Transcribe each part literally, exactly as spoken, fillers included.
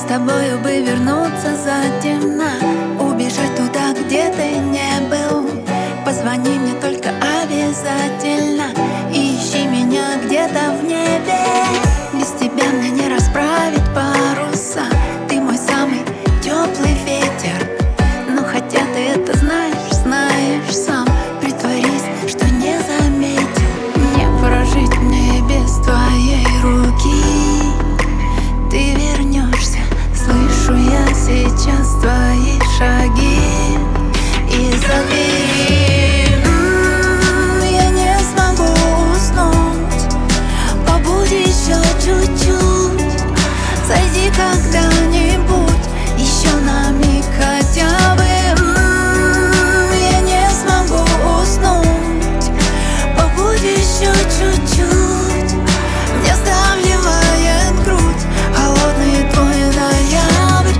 тобою бы вернуться затемно, убежать туда, где ты не был. Позвони мне только обязательно, ищи меня где-то в небе. Без тебя мне не расправить паруса, ты мой самый теплый ветер. Но хотя ты это знаешь, знаешь сам, притворись, что не заметил. Не прожить мне без твоей руки. Ты вернешься, слышу я сейчас твои шаги из-за двери. М-м, я не смогу уснуть, побудь еще чуть-чуть. Зайди когда-нибудь, еще на миг хотя бы. М-м, я не смогу уснуть, побудь еще чуть-чуть. Мне сдавливает грудь холодный твой ноябрь.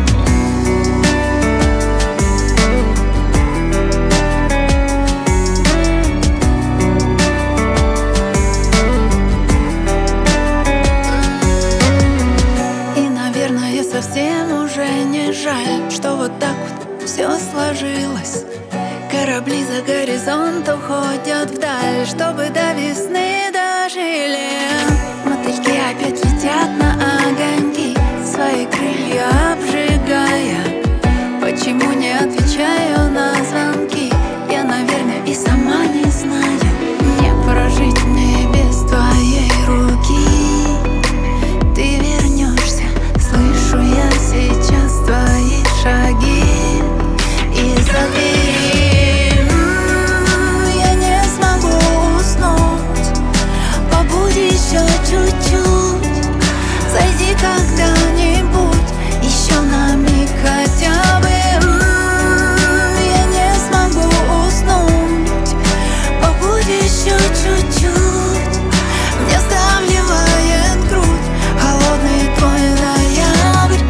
И, наверное, совсем уже не жаль, что вот так вот все сложилось. Корабли за горизонт уходят вдаль, чтобы до весны дожили. Мотыльки опять летят на огоньки, свои крылья обжигая. Почему не отвечаю на звонки? Я, наверное, и сама не знаю. Не прожить мне без твоей руки. Ты вернешься, слышу я сейчас твои шаги из-за двери. М-м, я не смогу уснуть, побудь еще чуть-чуть. Зайди когда-нибудь, еще на миг хотя бы. М-м, я не смогу уснуть, побудь еще чуть-чуть. Мне сдавливает грудь холодный твой ноябрь.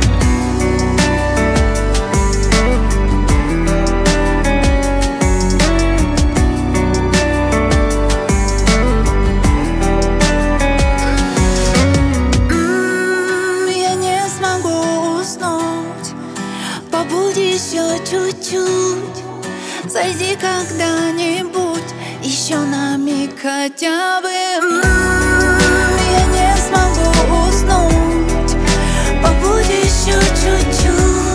М-м, я не смогу уснуть, побудь еще чуть-чуть. Зайди когда-нибудь, еще на миг хотя бы. М-м, я не смогу уснуть, побудь еще чуть-чуть.